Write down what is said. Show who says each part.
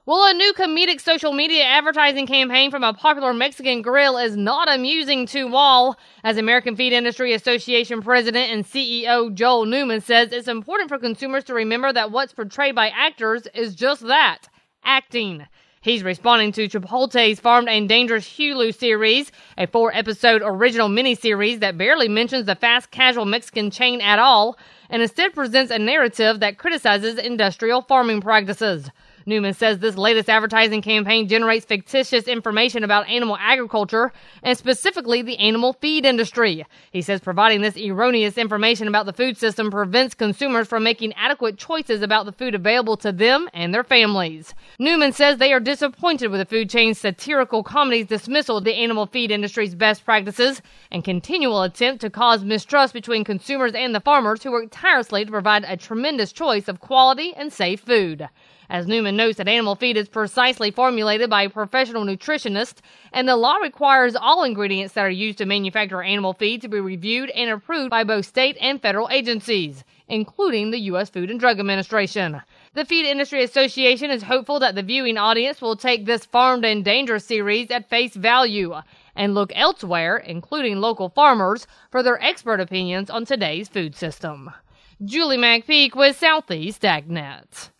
Speaker 1: Well, a new comedic social media advertising campaign from a popular Mexican grill is not amusing to all. As American Feed Industry Association President and CEO Joel Newman says, it's important for consumers to remember that what's portrayed by actors is just that, acting. He's responding to Chipotle's Farmed and Dangerous Hulu series, a 4-episode original miniseries that barely mentions the fast casual Mexican chain at all, and instead presents a narrative that criticizes industrial farming practices. Newman says this latest advertising campaign generates fictitious information about animal agriculture and specifically the animal feed industry. He says providing this erroneous information about the food system prevents consumers from making adequate choices about the food available to them and their families. Newman says they are disappointed with the food chain's satirical comedy's dismissal of the animal feed industry's best practices and continual attempt to cause mistrust between consumers and the farmers who work tirelessly to provide a tremendous choice of quality and safe food. As Newman notes that animal feed is precisely formulated by a professional nutritionist, and the law requires all ingredients that are used to manufacture animal feed to be reviewed and approved by both state and federal agencies, including the U.S. Food and Drug Administration. The Feed Industry Association is hopeful that the viewing audience will take this Farmed and Dangerous series at face value and look elsewhere, including local farmers, for their expert opinions on today's food system. Julie McPeak with Southeast AgNet.